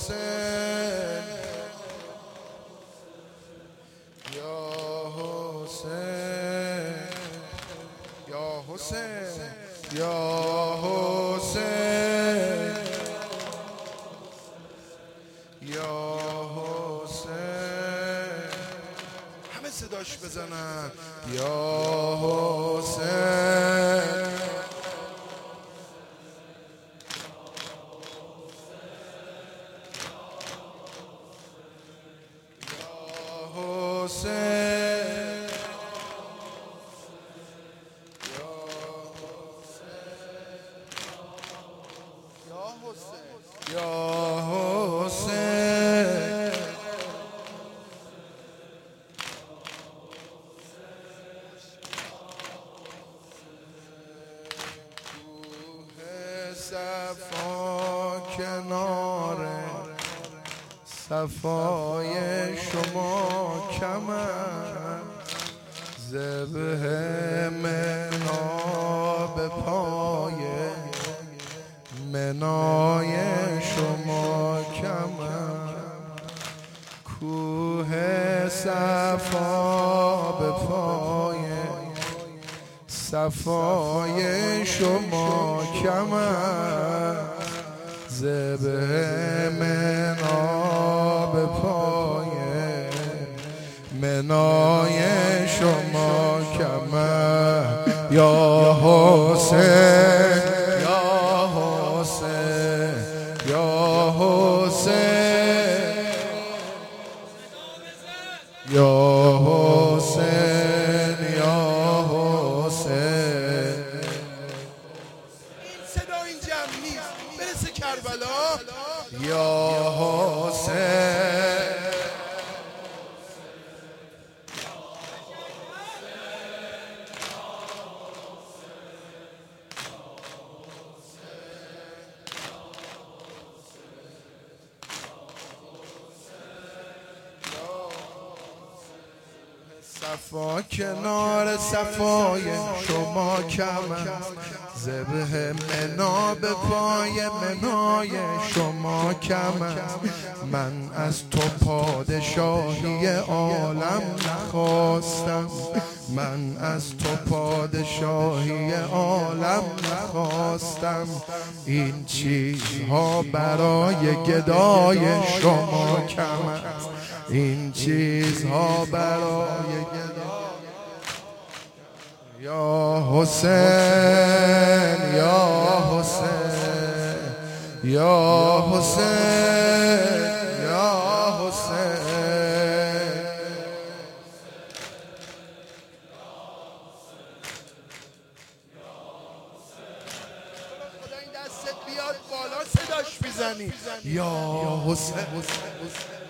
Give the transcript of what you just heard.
حسین یا حسین یا حسین یا حسین یا حسین همه صداش بزنن یا حسین یا حسین کوه صفا کنار صفای شما کمر ذبح منا به پای منای شما کمر کوه صفا به پای صفای شما کمر ذبح منا به پای منای شما کمر یا حسین یا حسین یا حسین یا حسین این صدا این جمع نیست برسه کربلا یا حسین صفا کنار صفای شما کمر ذبح منا به پای منای شما کمر من از تو پادشاهی عالم نخواستم من از تو پادشاهی عالم نخواستم این چیزها برای گدای شما کمر این چیزها برای یا حسین یا حسین یا حسین یا حسین خدا این دستت بیاد بالا صداش میزنی یا حسین